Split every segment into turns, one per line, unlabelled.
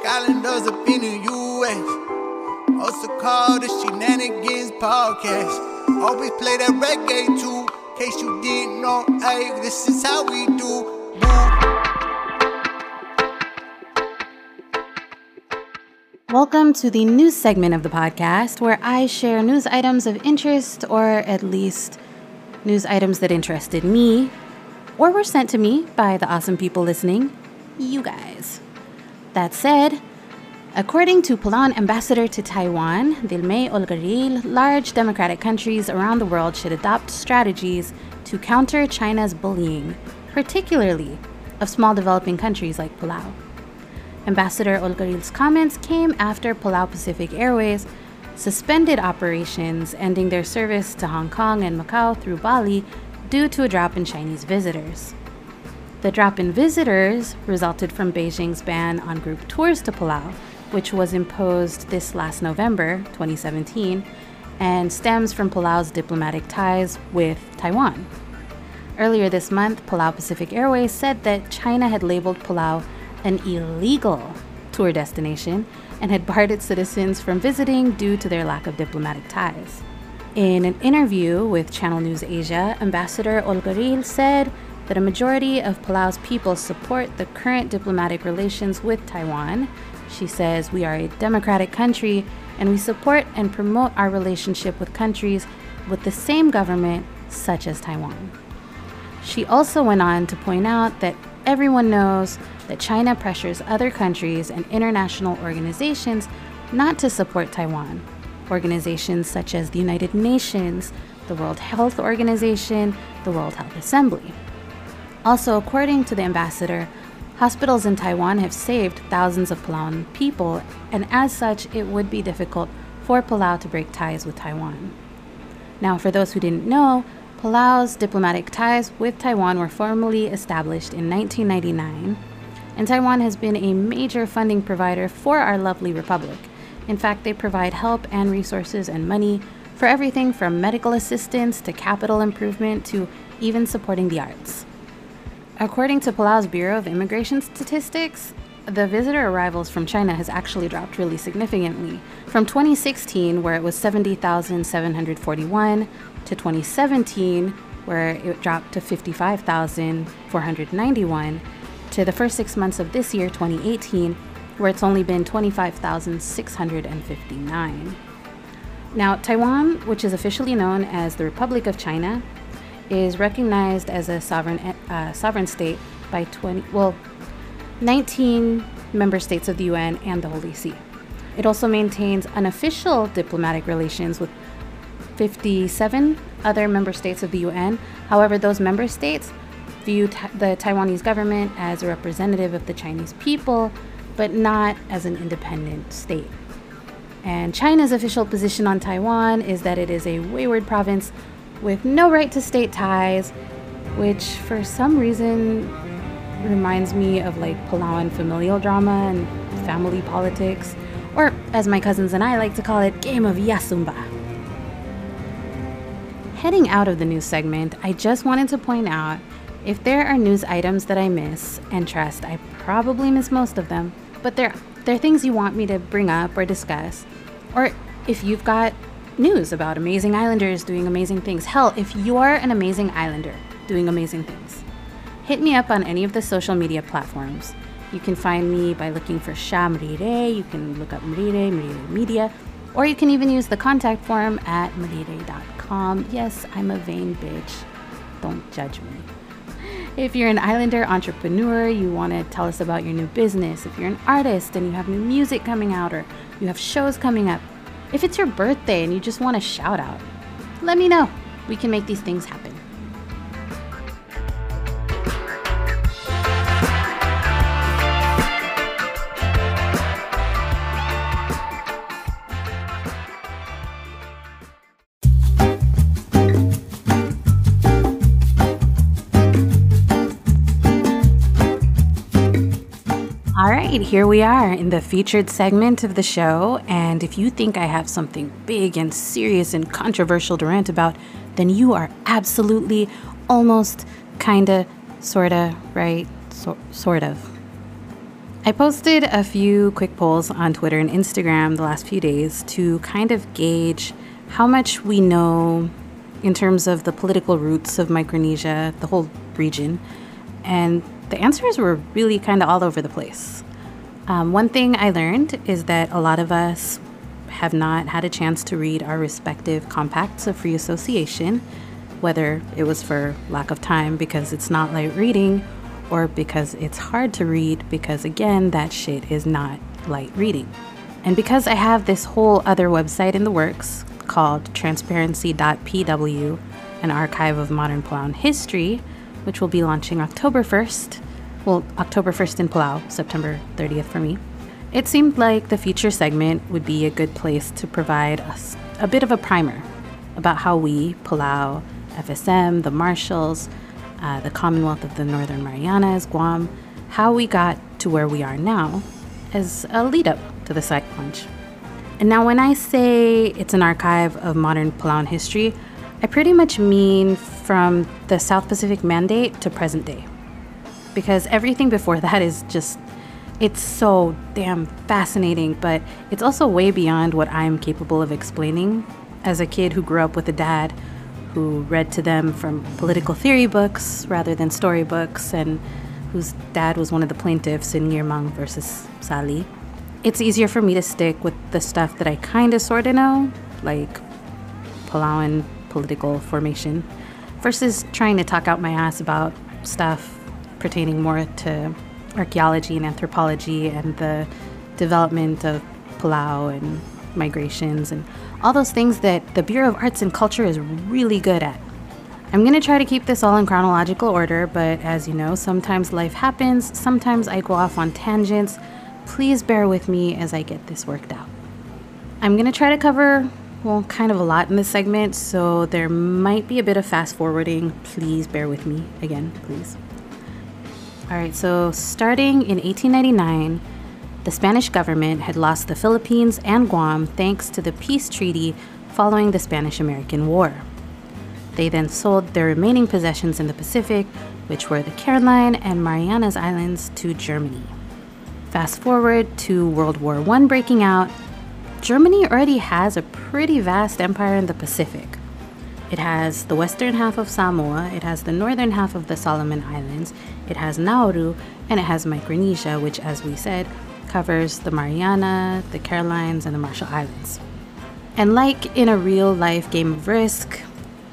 Islanders up in the U.S. Also called the Shenanigans Podcast. Always play that reggae too. In case you didn't know, hey, this is how we do.
Welcome to the news segment of the podcast, where I share news items of interest, or at least news items that interested me, or were sent to me by the awesome people listening, you guys. That said, according to Palauan ambassador to Taiwan, Dilmay Olgaril, large democratic countries around the world should adopt strategies to counter China's bullying, particularly of small developing countries like Palau. Ambassador Olgaril's comments came after Palau Pacific Airways suspended operations, ending their service to Hong Kong and Macau through Bali due to a drop in Chinese visitors. The drop in visitors resulted from Beijing's ban on group tours to Palau, which was imposed this last November, 2017, and stems from Palau's diplomatic ties with Taiwan. Earlier this month, Palau Pacific Airways said that China had labeled Palau an illegal tour destination and had barred its citizens from visiting due to their lack of diplomatic ties. In an interview with Channel News Asia, Ambassador Olgaril said that a majority of Palau's people support the current diplomatic relations with Taiwan. She says, "We are a democratic country and we support and promote our relationship with countries with the same government, such as Taiwan." She also went on to point out that everyone knows that China pressures other countries and international organizations not to support Taiwan. Organizations such as the United Nations, the World Health Organization, the World Health Assembly. Also, according to the ambassador, hospitals in Taiwan have saved thousands of Palauan people, and as such, it would be difficult for Palau to break ties with Taiwan. Now, for those who didn't know, Palau's diplomatic ties with Taiwan were formally established in 1999, and Taiwan has been a major funding provider for our lovely republic. In fact, they provide help and resources and money for everything from medical assistance to capital improvement to even supporting the arts. According to Palau's Bureau of Immigration Statistics, the visitor arrivals from China has actually dropped really significantly. From 2016, where it was 70,741, to 2017, where it dropped to 55,491, to the first 6 months of this year, 2018, where it's only been 25,659. Now, Taiwan, which is officially known as the Republic of China, is recognized as a sovereign state by 19 member states of the UN and the Holy See. It also maintains unofficial diplomatic relations with 57 other member states of the UN. However, those member states view the Taiwanese government as a representative of the Chinese people, but not as an independent state. And China's official position on Taiwan is that it is a wayward province with no right to state ties, which for some reason reminds me of like Palauan familial drama and family politics, or as my cousins and I like to call it, game of Yasumba. Heading out of the news segment, I just wanted to point out, if there are news items that I miss, and trust, I probably miss most of them, but they're things you want me to bring up or discuss, or if you've got news about amazing islanders doing amazing things. Hell, if you're an amazing islander doing amazing things, hit me up on any of the social media platforms. You can find me by looking for Sha Marire. You can look up Marire Media, or you can even use the contact form at marire.com. Yes, I'm a vain bitch. Don't judge me. If you're an islander entrepreneur, you want to tell us about your new business. If you're an artist and you have new music coming out, or you have shows coming up. If it's your birthday and you just want a shout out, let me know. We can make these things happen. All right, here we are in the featured segment of the show, and if you think I have something big and serious and controversial to rant about, then you are absolutely, almost, kinda, sorta, right, sort of. I posted a few quick polls on Twitter and Instagram the last few days to kind of gauge how much we know in terms of the political roots of Micronesia, the whole region, and the answers were really kind of all over the place. One thing I learned is that a lot of us have not had a chance to read our respective compacts of free association, whether it was for lack of time because it's not light reading, or because it's hard to read because, again, that shit is not light reading. And because I have this whole other website in the works called transparency.pw, an archive of modern Palauan history, which will be launching October 1st. Well, October 1st in Palau, September 30th for me. It seemed like the feature segment would be a good place to provide us a bit of a primer about how we, Palau, FSM, the Marshalls, the Commonwealth of the Northern Marianas, Guam, how we got to where we are now as a lead up to the site launch. And now when I say it's an archive of modern Palauan history, I pretty much mean from the South Pacific Mandate to present day. Because everything before that is just, it's so damn fascinating, but it's also way beyond what I'm capable of explaining as a kid who grew up with a dad who read to them from political theory books rather than storybooks, and whose dad was one of the plaintiffs in Yirmang versus Sali. It's easier for me to stick with the stuff that I kind of sort of know, like Palauan political formation, versus trying to talk out my ass about stuff pertaining more to archaeology and anthropology and the development of Palau and migrations and all those things that the Bureau of Arts and Culture is really good at. I'm going to try to keep this all in chronological order, but as you know, sometimes life happens, sometimes I go off on tangents. Please bear with me as I get this worked out. I'm going to try to cover, well, kind of a lot in this segment, so there might be a bit of fast forwarding. Please bear with me again, please. All right, so starting in 1899, the Spanish government had lost the Philippines and Guam thanks to the peace treaty following the Spanish-American War. They then sold their remaining possessions in the Pacific, which were the Caroline and Marianas Islands, to Germany. Fast forward to World War I breaking out. Germany already has a pretty vast empire in the Pacific. It has the western half of Samoa, it has the northern half of the Solomon Islands, it has Nauru, and it has Micronesia, which, as we said, covers the Mariana, the Carolines, and the Marshall Islands. And like in a real-life game of Risk,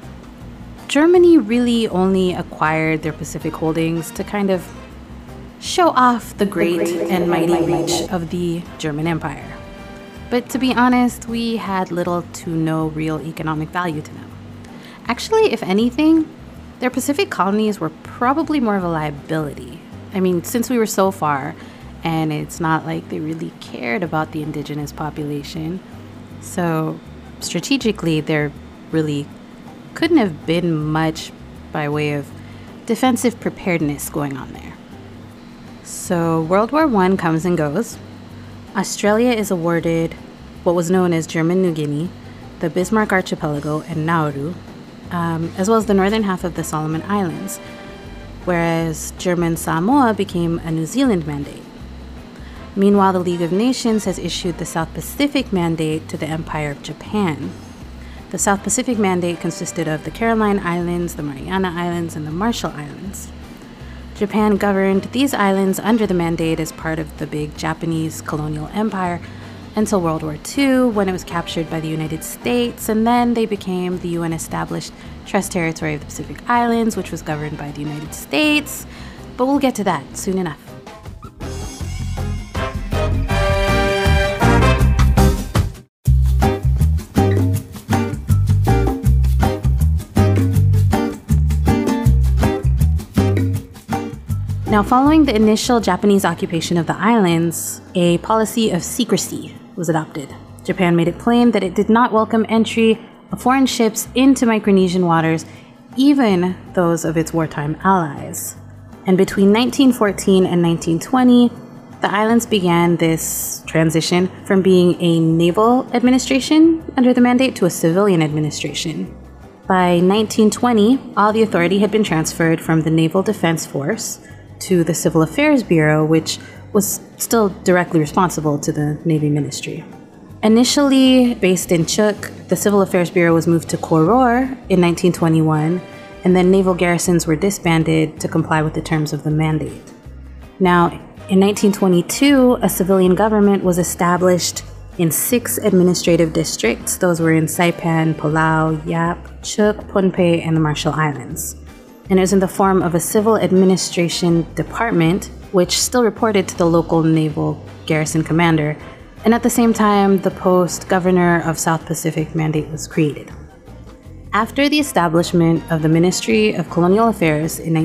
Germany really only acquired their Pacific holdings to kind of show off the great and mighty reach of the German Empire. But to be honest, we had little to no real economic value to them. Actually, if anything, their Pacific colonies were probably more of a liability. I mean, since we were so far, and it's not like they really cared about the indigenous population, so strategically there really couldn't have been much by way of defensive preparedness going on there. So World War I comes and goes. Australia is awarded what was known as German New Guinea, the Bismarck Archipelago, and Nauru, as well as the northern half of the Solomon Islands, whereas German Samoa became a New Zealand mandate. Meanwhile, the League of Nations has issued the South Pacific Mandate to the Empire of Japan. The South Pacific Mandate consisted of the Caroline Islands, the Mariana Islands, and the Marshall Islands. Japan governed these islands under the mandate as part of the big Japanese colonial empire until World War II, when it was captured by the United States, and then they became the UN-established Trust Territory of the Pacific Islands, which was governed by the United States. But we'll get to that soon enough. Now, following the initial Japanese occupation of the islands, a policy of secrecy was adopted. Japan made it plain that it did not welcome entry of foreign ships into Micronesian waters, even those of its wartime allies. And between 1914 and 1920, the islands began this transition from being a naval administration under the mandate to a civilian administration. By 1920, all the authority had been transferred from the Naval Defense Force to the Civil Affairs Bureau, which was still directly responsible to the Navy Ministry. Initially based in Chuuk, the Civil Affairs Bureau was moved to Koror in 1921, and then naval garrisons were disbanded to comply with the terms of the mandate. Now, in 1922, a civilian government was established in 6 administrative districts. Those were in Saipan, Palau, Yap, Chuuk, Pohnpei, and the Marshall Islands. And it was in the form of a civil administration department, which still reported to the local naval garrison commander. And at the same time, the post Governor of South Pacific Mandate was created. After the establishment of the Ministry of Colonial Affairs in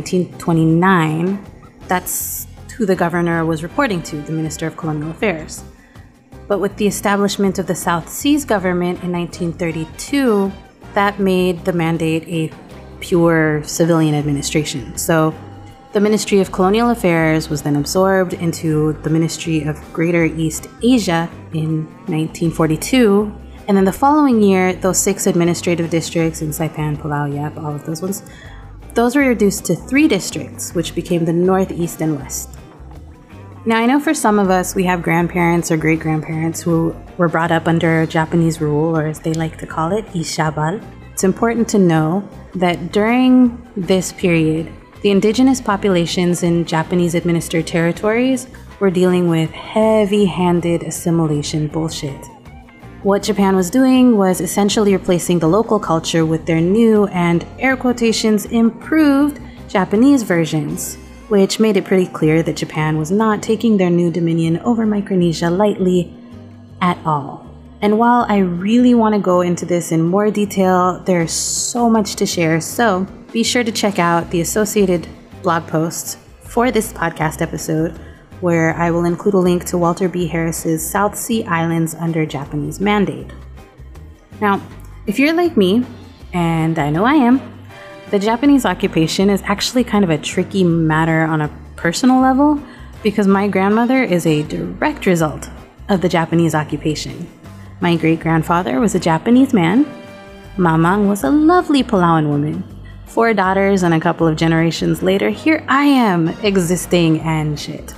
1929, that's who the governor was reporting to, the Minister of Colonial Affairs. But with the establishment of the South Seas government in 1932, that made the mandate a pure civilian administration. So the Ministry of Colonial Affairs was then absorbed into the Ministry of Greater East Asia in 1942. And then the following year, those 6 administrative districts in Saipan, Palau, Yap, all of those ones, those were reduced to 3 districts, which became the North, East, and West. Now, I know for some of us, we have grandparents or great-grandparents who were brought up under Japanese rule, or as they like to call it, Ishabal. It's important to know that during this period, the indigenous populations in Japanese-administered territories were dealing with heavy-handed assimilation bullshit. What Japan was doing was essentially replacing the local culture with their new and, air quotations, improved Japanese versions, which made it pretty clear that Japan was not taking their new dominion over Micronesia lightly at all. And while I really want to go into this in more detail, there's so much to share, so be sure to check out the associated blog posts for this podcast episode, where I will include a link to Walter B. Harris's South Sea Islands under Japanese Mandate. Now, if you're like me, and I know I am, the Japanese occupation is actually kind of a tricky matter on a personal level because my grandmother is a direct result of the Japanese occupation. My great-grandfather was a Japanese man. Mamang was a lovely Palauan woman. 4 daughters and a couple of generations later, here I am existing and shit.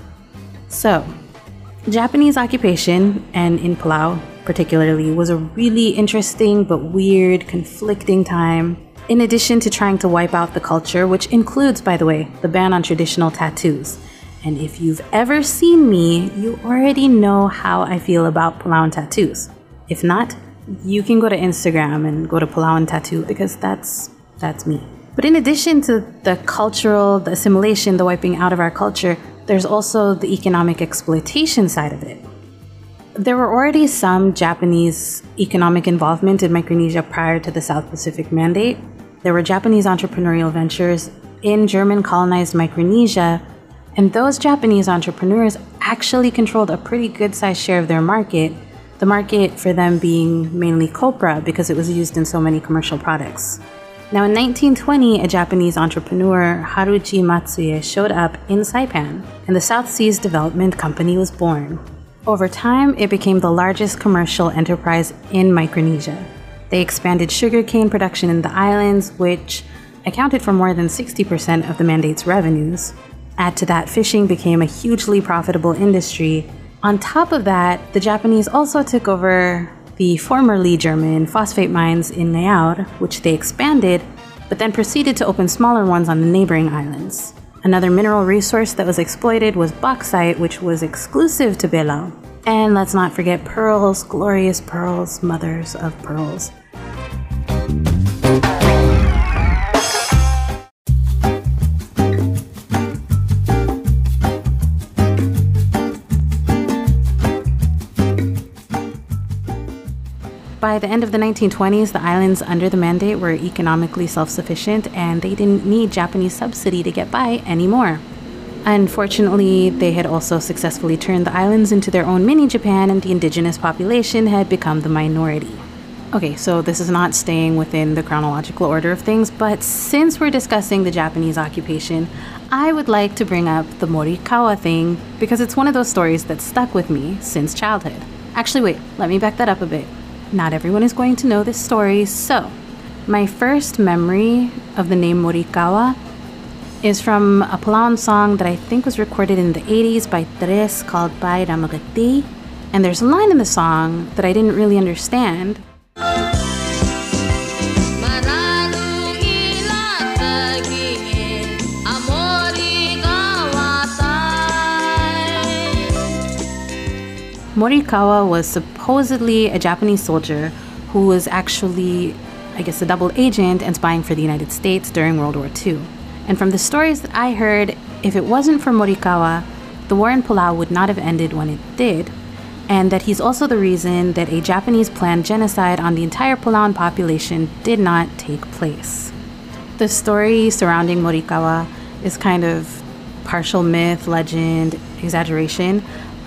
So, Japanese occupation, and in Palau particularly, was a really interesting but weird, conflicting time. In addition to trying to wipe out the culture, which includes, by the way, the ban on traditional tattoos. And if you've ever seen me, you already know how I feel about Palauan tattoos. If not, you can go to Instagram and go to Palauan Tattoo because that's me. But in addition to the cultural, the assimilation, the wiping out of our culture, there's also the economic exploitation side of it. There were already some Japanese economic involvement in Micronesia prior to the South Pacific Mandate. There were Japanese entrepreneurial ventures in German colonized Micronesia, and those Japanese entrepreneurs actually controlled a pretty good-sized share of their market, the market for them being mainly copra because it was used in so many commercial products. Now in 1920, a Japanese entrepreneur, Haruji Matsuye, showed up in Saipan, and the South Seas Development Company was born. Over time, it became the largest commercial enterprise in Micronesia. They expanded sugarcane production in the islands, which accounted for more than 60% of the mandate's revenues. Add to that, fishing became a hugely profitable industry. On top of that, the Japanese also took over the formerly German phosphate mines in Niaour, which they expanded, but then proceeded to open smaller ones on the neighboring islands. Another mineral resource that was exploited was bauxite, which was exclusive to Belao. And let's not forget pearls, glorious pearls, mothers of pearls. By the end of the 1920s, the islands under the mandate were economically self-sufficient and they didn't need Japanese subsidy to get by anymore. Unfortunately, they had also successfully turned the islands into their own mini-Japan and the indigenous population had become the minority. Okay, so this is not staying within the chronological order of things, but since we're discussing the Japanese occupation, I would like to bring up the Morikawa thing because it's one of those stories that stuck with me since childhood. Actually, wait, let me back that up a bit. Not everyone is going to know this story, so my first memory of the name Morikawa is from a Palauan song that I think was recorded in the 80s by Tres called Pai Ramagati. And there's a line in the song that I didn't really understand. Morikawa was supposedly a Japanese soldier who was actually, I guess, a double agent and spying for the United States during World War II. And from the stories that I heard, if it wasn't for Morikawa, the war in Palau would not have ended when it did, and that he's also the reason that a Japanese planned genocide on the entire Palauan population did not take place. The story surrounding Morikawa is kind of partial myth, legend, exaggeration,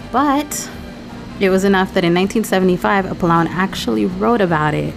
but it was enough that in 1975, a Palauan actually wrote about it.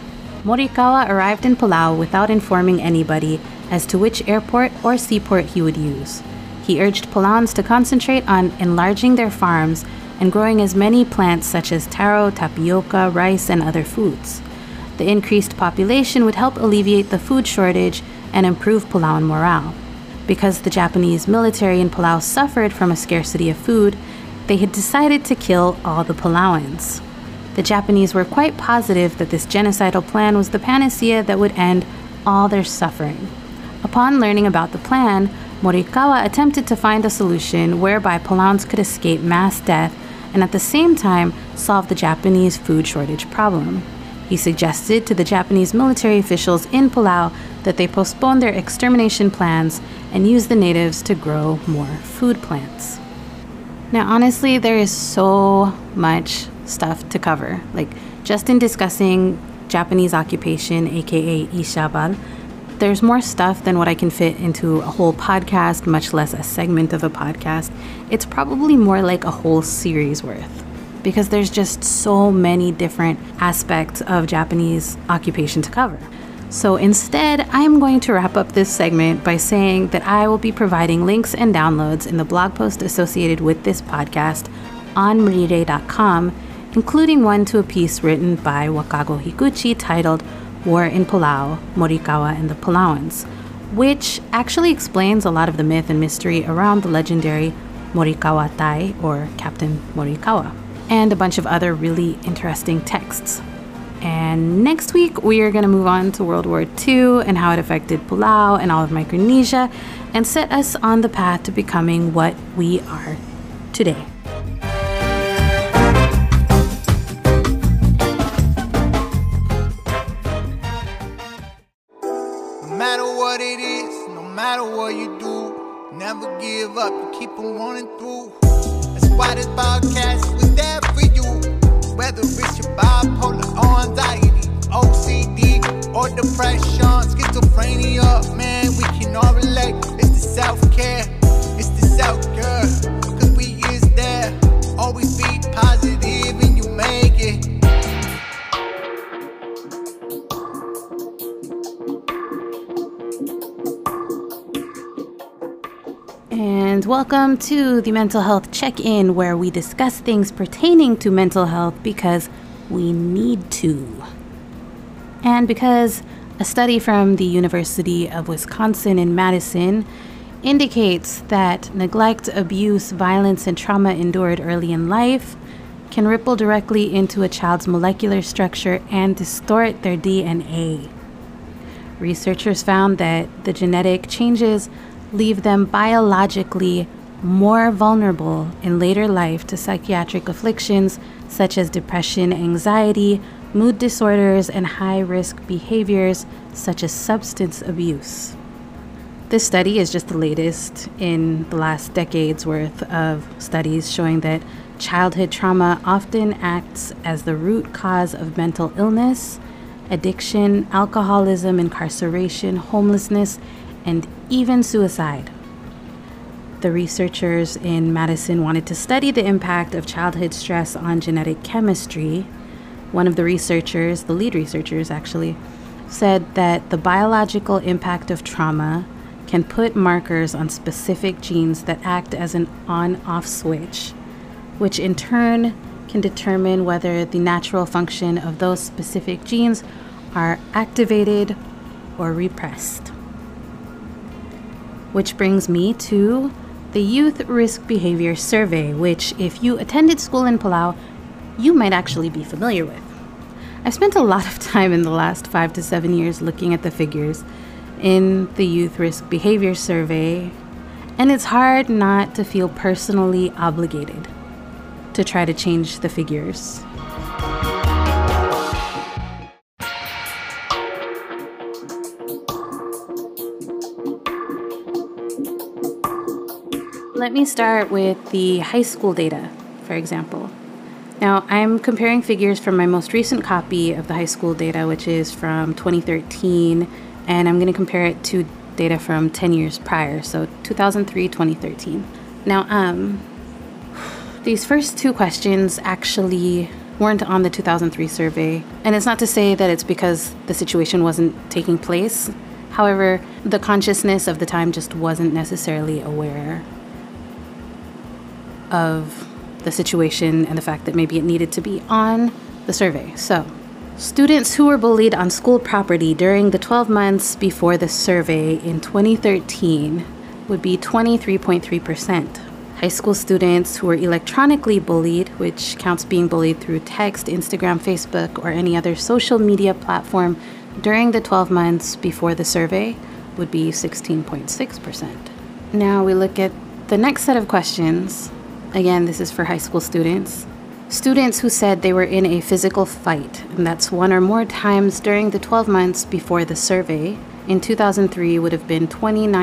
Morikawa arrived in Palau without informing anybody as to which airport or seaport he would use. He urged Palauans to concentrate on enlarging their farms and growing as many plants such as taro, tapioca, rice, and other foods. The increased population would help alleviate the food shortage and improve Palauan morale. Because the Japanese military in Palau suffered from a scarcity of food, they had decided to kill all the Palauans. The Japanese were quite positive that this genocidal plan was the panacea that would end all their suffering. Upon learning about the plan, Morikawa attempted to find a solution whereby Palauans could escape mass death and at the same time solve the Japanese food shortage problem. He suggested to the Japanese military officials in Palau that they postpone their extermination plans and use the natives to grow more food plants. Now, honestly, there is so much stuff to cover. Like, just in discussing Japanese occupation, aka Ishabal, there's more stuff than what I can fit into a whole podcast, much less a segment of a podcast. It's probably more like a whole series worth, because there's just so many different aspects of Japanese occupation to cover. So instead, I'm going to wrap up this segment by saying that I will be providing links and downloads in the blog post associated with this podcast on Marire.com, including one to a piece written by Wakago Higuchi titled War in Palau, Morikawa and the Palauans, which actually explains a lot of the myth and mystery around the legendary Morikawa Tai, or Captain Morikawa, and a bunch of other really interesting texts. And next week, we are going to move on to World War II and how it affected Palau and all of Micronesia and set us on the path to becoming what we are today.
No matter what it is, no matter what you do, never give up, you keep on running through. That's why this podcast was there for you. Whether it's your bipolar or anxiety, OCD or depression, schizophrenia, man, we can all relate. It's the self-care, it's the self-care, cause we is there. Always be positive and you make it.
And welcome to the Mental Health Check-In, where we discuss things pertaining to mental health because we need to. And because a study from the University of Wisconsin in Madison indicates that neglect, abuse, violence, and trauma endured early in life can ripple directly into a child's molecular structure and distort their DNA. Researchers found that the genetic changes leave them biologically more vulnerable in later life to psychiatric afflictions such as depression, anxiety, mood disorders, and high-risk behaviors such as substance abuse. This study is just the latest in the last decade's worth of studies showing that childhood trauma often acts as the root cause of mental illness, addiction, alcoholism, incarceration, homelessness, and even suicide. The researchers in Madison wanted to study the impact of childhood stress on genetic chemistry. One of the researchers, the lead researchers actually, said that the biological impact of trauma can put markers on specific genes that act as an on-off switch, which in turn can determine whether the natural function of those specific genes are activated or repressed. which brings me to the Youth Risk Behavior Survey, which, if you attended school in Palau, you might actually be familiar with. I've spent a lot of time in the last 5 to 7 years looking at the figures in the Youth Risk Behavior Survey, and it's hard not to feel personally obligated to try to change the figures. Let me start with the high school data, for example. Now, I'm comparing figures from my most recent copy of the high school data, which is from 2013, and I'm going to compare it to data from 10 years prior, so 2003, 2013. Now, these first two questions actually weren't on the 2003 survey, and it's not to say that it's because the situation wasn't taking place. However, the consciousness of the time just wasn't necessarily aware of the situation and the fact that maybe it needed to be on the survey. So, students who were bullied on school property during the 12 months before the survey in 2013 would be 23.3%. High school students who were electronically bullied, which counts being bullied through text, Instagram, Facebook, or any other social media platform during the 12 months before the survey, would be 16.6%. Now we look at the next set of questions. Again, this is for high school students. Students who said they were in a physical fight, and that's one or more times during the 12 months before the survey, in 2003 would have been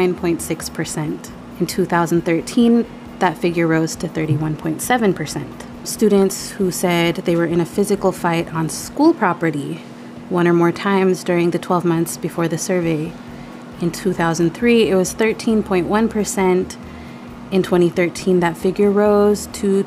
29.6%. In 2013, that figure rose to 31.7%. Students who said they were in a physical fight on school property, one or more times during the 12 months before the survey, in 2003 it was 13.1%. In 2013, that figure rose to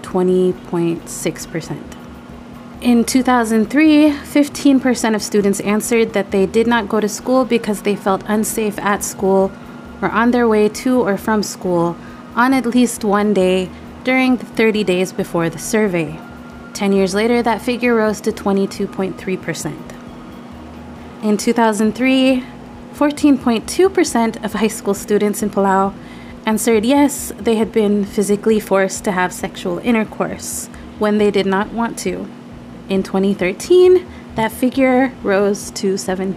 20.6%. In 2003, 15% of students answered that they did not go to school because they felt unsafe at school or on their way to or from school on at least one day during the 30 days before the survey. 10 years later, that figure rose to 22.3%. In 2003, 14.2% of high school students in Palau answered yes, they had been physically forced to have sexual intercourse when they did not want to. In 2013, that figure rose to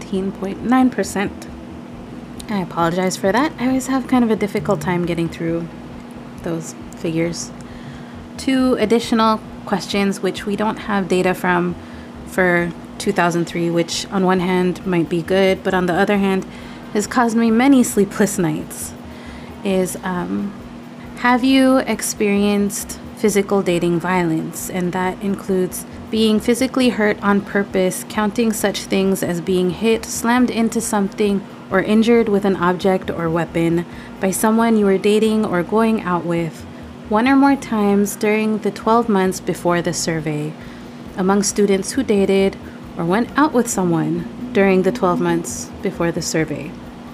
17.9%. I apologize for that. I always have kind of a difficult time getting through those figures. Two additional questions which we don't have data from for 2003, which on one hand might be good, but on the other hand has caused me many sleepless nights, is have you experienced physical dating violence? And that includes being physically hurt on purpose, counting such things as being hit, slammed into something, or injured with an object or weapon by someone you were dating or going out with one or more times during the 12 months before the survey among students who dated or went out with someone during the 12 months before the survey.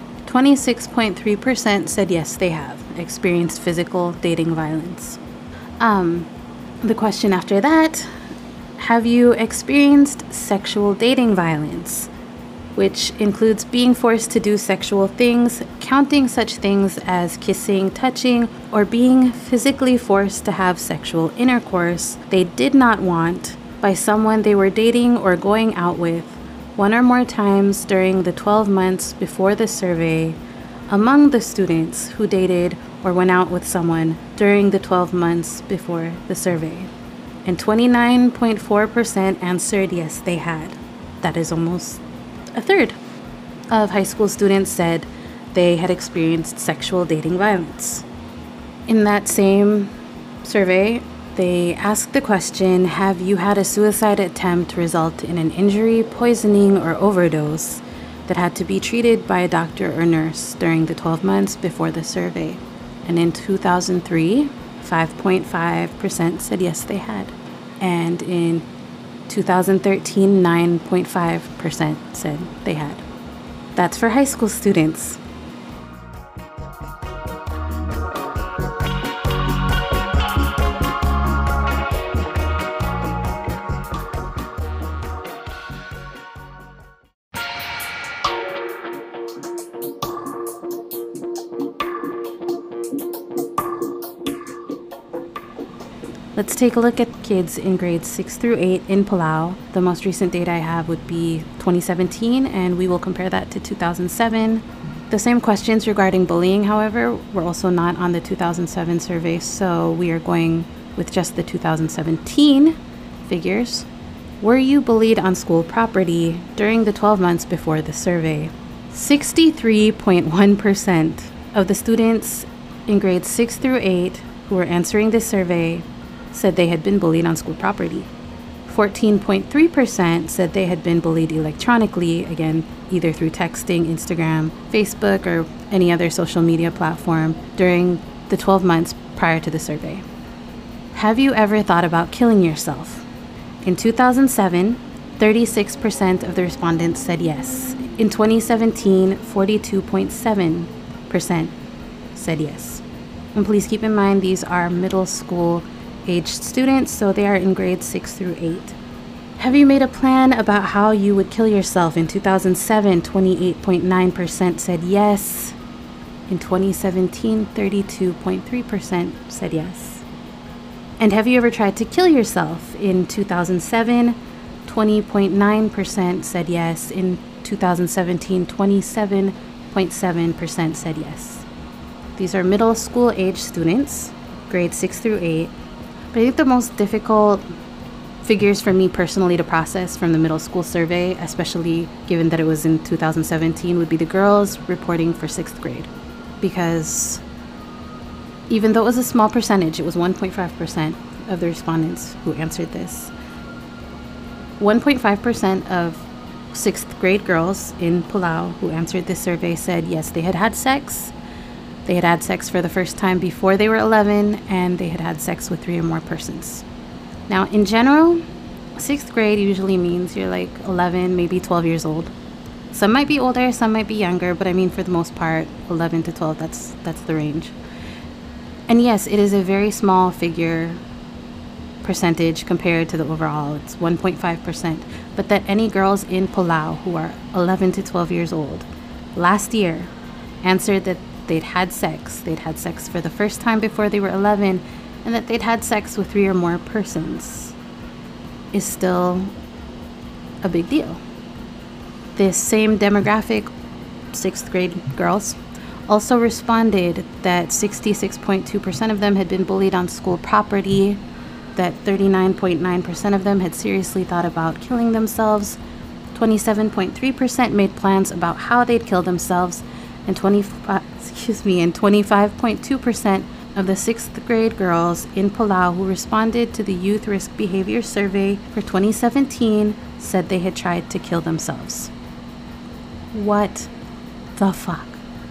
26.3% said yes, they have experienced physical dating violence. The question after that, have you experienced sexual dating violence? Which includes being forced to do sexual things, counting such things as kissing, touching, or being physically forced to have sexual intercourse they did not want by someone they were dating or going out with one or more times during the 12 months before the survey among the students who dated or went out with someone during the 12 months before the survey. And 29.4% answered yes, they had. That is almost a third of high school students said they had experienced sexual dating violence. In that same survey, they asked the question, have you had a suicide attempt result in an injury, poisoning, or overdose that had to be treated by a doctor or nurse during the 12 months before the survey? And in 2003, 5.5% said yes, they had. And in 2013, 9.5% said they had. That's for high school students. Let's take a look at kids in grades 6 through 8 in Palau. The most recent data I have would be 2017, and we will compare that to 2007. The same questions regarding bullying, however, were also not on the 2007 survey, so we are going with just the 2017 figures. Were you bullied on school property during the 12 months before the survey? 63.1% of the students in grades 6 through 8 who were answering this survey said they had been bullied on school property. 14.3% said they had been bullied electronically, again, either through texting, Instagram, Facebook, or any other social media platform during the 12 months prior to the survey. Have you ever thought about killing yourself? In 2007, 36% of the respondents said yes. In 2017, 42.7% said yes. And please keep in mind, these are middle school aged students, so they are in grades 6 through 8. Have you made a plan about how you would kill yourself? In 2007, 28.9% said yes. In 2017, 32.3% said yes. And have you ever tried to kill yourself? In 2007, 20.9% said yes. In 2017, 27.7% said yes. These are middle school age students, grades 6 through 8. But I think the most difficult figures for me personally to process from the middle school survey, especially given that it was in 2017, would be the girls reporting for 6th grade. Because even though it was a small percentage, it was 1.5% of the respondents who answered this. 1.5% of 6th grade girls in Palau who answered this survey said yes, they had had sex. They had had sex for the first time before they were 11, and they had had sex with 3 or more persons. Now, in general, 6th grade usually means you're like 11, maybe 12 years old. Some might be older, some might be younger, but I mean, for the most part, 11 to 12, that's the range. And yes, it is a very small figure percentage compared to the overall. It's 1.5%. But that any girls in Palau who are 11 to 12 years old last year answered that they'd had sex for the first time before they were 11, and that they'd had sex with 3 or more persons is still a big deal. This same demographic, 6th grade girls, also responded that 66.2% of them had been bullied on school property, that 39.9% of them had seriously thought about killing themselves, 27.3% made plans about how they'd kill themselves, and 25.2% of the 6th grade girls in Palau who responded to the Youth Risk Behavior Survey for 2017 said they had tried to kill themselves. What the fuck?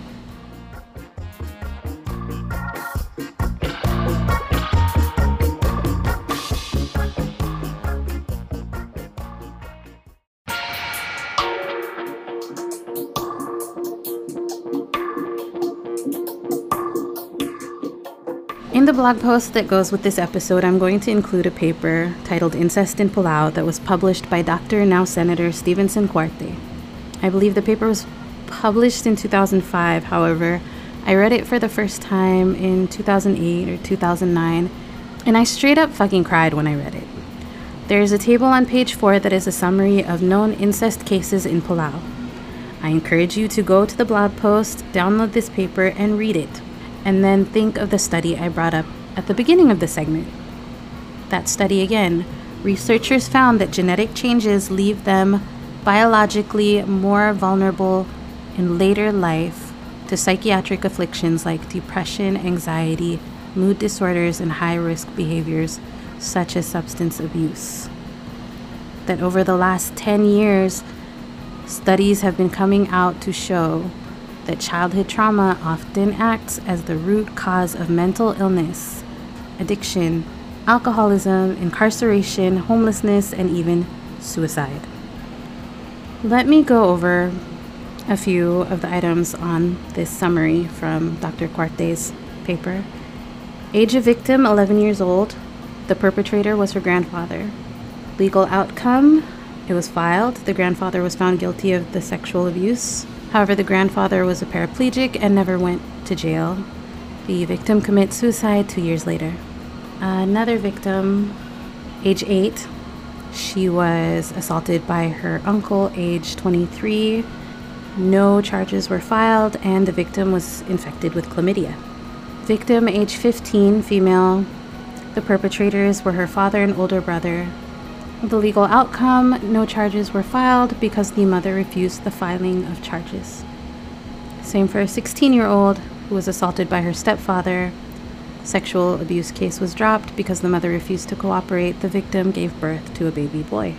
In the blog post that goes with this episode, I'm going to include a paper titled Incest in Palau that was published by Dr. now Senator Stevenson Cuarte. I believe the paper was published in 2005, however, I read it for the first time in 2008 or 2009, and I straight up fucking cried when I read it. There's a table on page 4 that is a summary of known incest cases in Palau. I encourage you to go to the blog post, download this paper, and read it. And then think of the study I brought up at the beginning of the segment. That study again, researchers found that genetic changes leave them biologically more vulnerable in later life to psychiatric afflictions like depression, anxiety, mood disorders, and high-risk behaviors such as substance abuse. That over the last 10 years, studies have been coming out to show that childhood trauma often acts as the root cause of mental illness, addiction, alcoholism, incarceration, homelessness, and even suicide. Let me go over a few of the items on this summary from Dr. Cuarte's paper. Age of victim, 11 years old. The perpetrator was her grandfather. Legal outcome, it was filed. The grandfather was found guilty of the sexual abuse. However, the grandfather was a paraplegic and never went to jail. The victim commits suicide 2 years later. Another victim, age 8. She was assaulted by her uncle, age 23. No charges were filed, and the victim was infected with chlamydia. Victim, age 15, female. The perpetrators were her father and older brother. The legal outcome, no charges were filed because the mother refused the filing of charges. Same for a 16-year-old who was assaulted by her stepfather. Sexual abuse case was dropped because the mother refused to cooperate. The victim gave birth to a baby boy.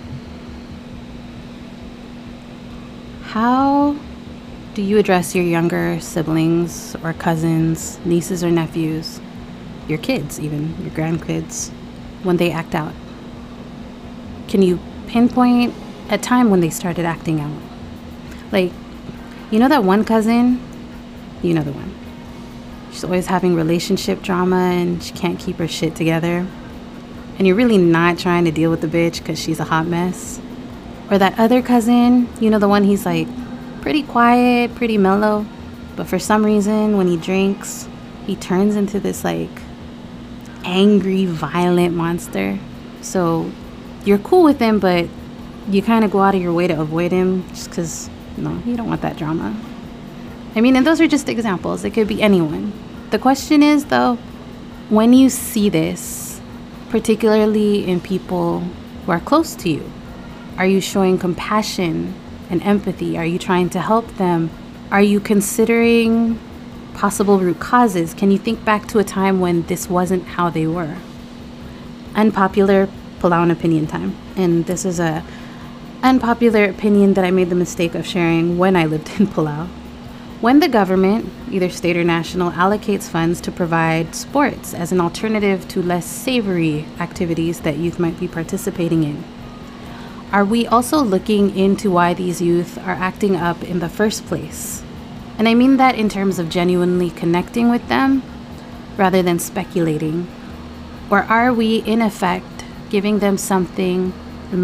How do you address your younger siblings or cousins, nieces or nephews, your kids even, your grandkids, when they act out? Can you pinpoint a time when they started acting out? Like, you know that one cousin? You know the one. She's always having relationship drama and she can't keep her shit together. And you're really not trying to deal with the bitch because she's a hot mess. Or that other cousin, you know the one, he's like pretty quiet, pretty mellow. But for some reason, when he drinks, he turns into this like angry, violent monster. So you're cool with him, but you kind of go out of your way to avoid him just because, you don't want that drama. I mean, and those are just examples. It could be anyone. The question is, though, when you see this, particularly in people who are close to you, are you showing compassion and empathy? Are you trying to help them? Are you considering possible root causes? Can you think back to a time when this wasn't how they were? Unpopular Palauan opinion time. And this is a unpopular opinion that I made the mistake of sharing when I lived in Palau. When the government, either state or national, allocates funds to provide sports as an alternative to less savory activities that youth might be participating in, are we also looking into why these youth are acting up in the first place? And I mean that in terms of genuinely connecting with them rather than speculating. Or are we, in effect, giving them something,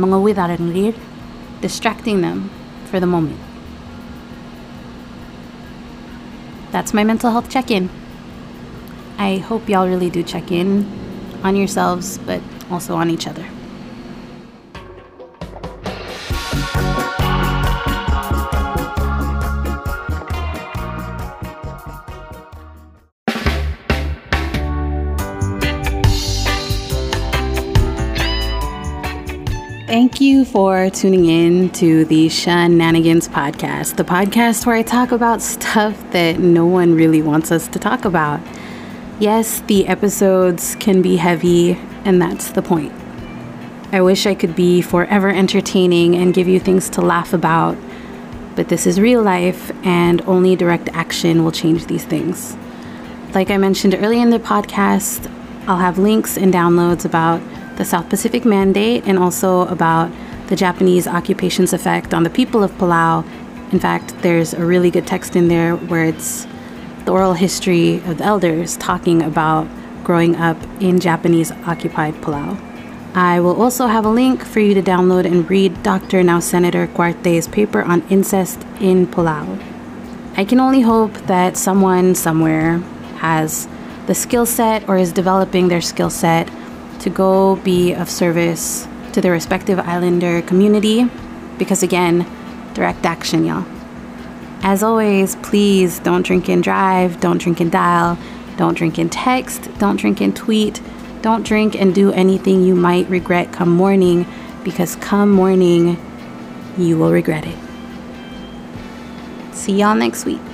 distracting them for the moment? That's my mental health check-in. I hope y'all really do check in on yourselves, but also on each other. Thank you for tuning in to the Shenanigans podcast, the podcast where I talk about stuff that no one really wants us to talk about. Yes, the episodes can be heavy, and that's the point. I wish I could be forever entertaining and give you things to laugh about, but this is real life, and only direct action will change these things. Like I mentioned earlier in the podcast, I'll have links and downloads about the South Pacific Mandate and also about the Japanese occupation's effect on the people of Palau. In fact, there's a really good text in there where it's the oral history of the elders talking about growing up in Japanese-occupied Palau. I will also have a link for you to download and read Dr. now Senator Cuarte's paper on incest in Palau. I can only hope that someone somewhere has the skill set or is developing their skill set to go be of service to their respective islander community, because again, direct action, y'all. As always, please don't drink and drive, don't drink and dial, don't drink and text, don't drink and tweet, don't drink and do anything you might regret come morning, because come morning, you will regret it. See y'all next week.